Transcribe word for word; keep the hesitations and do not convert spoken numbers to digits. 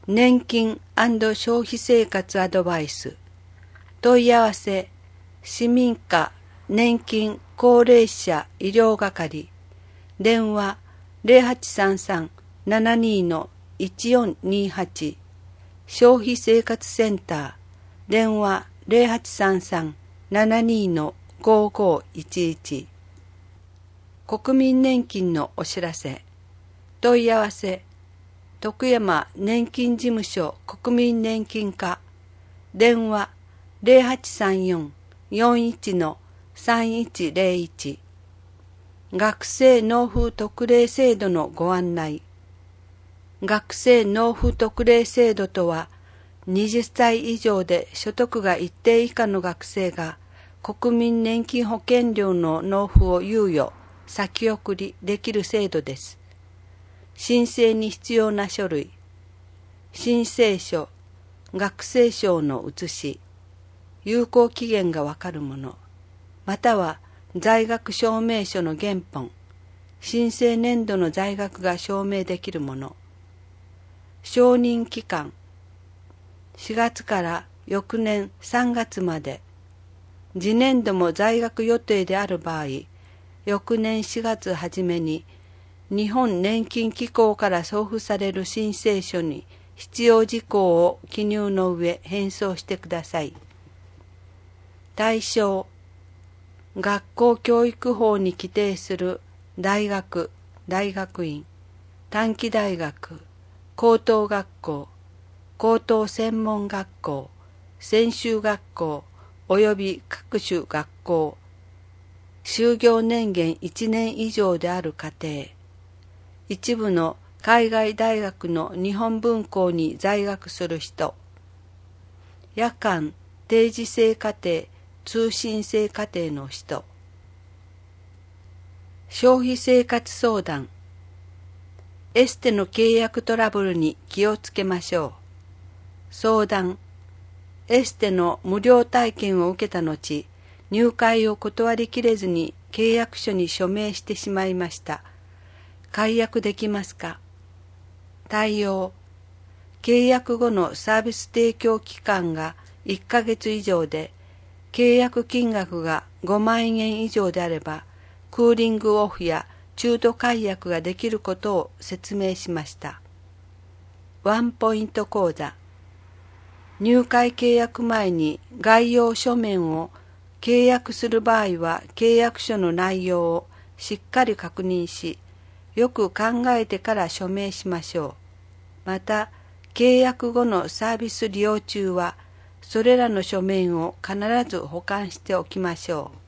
年金&消費生活アドバイス。問い合わせ、市民課年金高齢者医療係。電話 ゼロはちさんさん ななに いちよんにはち。消費生活センター。電話 ゼロはちさんさん ななに ごごいちいち。国民年金のお知らせ。問い合わせ、徳山年金事務所国民年金課。電話 ゼロはちさんよん よんいち さんいちゼロいち。学生納付特例制度のご案内。学生納付特例制度とは、はたち以上で所得が一定以下の学生が国民年金保険料の納付を猶予、先送りできる制度です。申請に必要な書類、申請書、学生証の写し、有効期限がわかるもの、または在学証明書の原本、申請年度の在学が証明できるもの、承認期間、しがつから翌年さんがつまで、次年度も在学予定である場合、翌年しがつ初めに、日本年金機構から送付される申請書に必要事項を記入の上返送してください。対象、学校教育法に規定する大学、大学院、短期大学、高等学校、高等専門学校、専修学校及び各種学校、就業年限いちねん以上である家庭、一部の海外大学の日本文校に在学する人、夜間定時制課程、通信制課程の人、消費生活相談、エステの契約トラブルに気をつけましょう。相談、エステの無料体験を受けた後、入会を断りきれずに契約書に署名してしまいました。解約できますか？対応、契約後のサービス提供期間がいっかげつ以上で、契約金額がごまんえん以上であれば、クーリングオフや中途解約ができることを説明しました。ワンポイント講座。入会契約前に概要書面を契約する場合は契約書の内容をしっかり確認し、よく考えてから署名しましょう。また、契約後のサービス利用中は、それらの書面を必ず保管しておきましょう。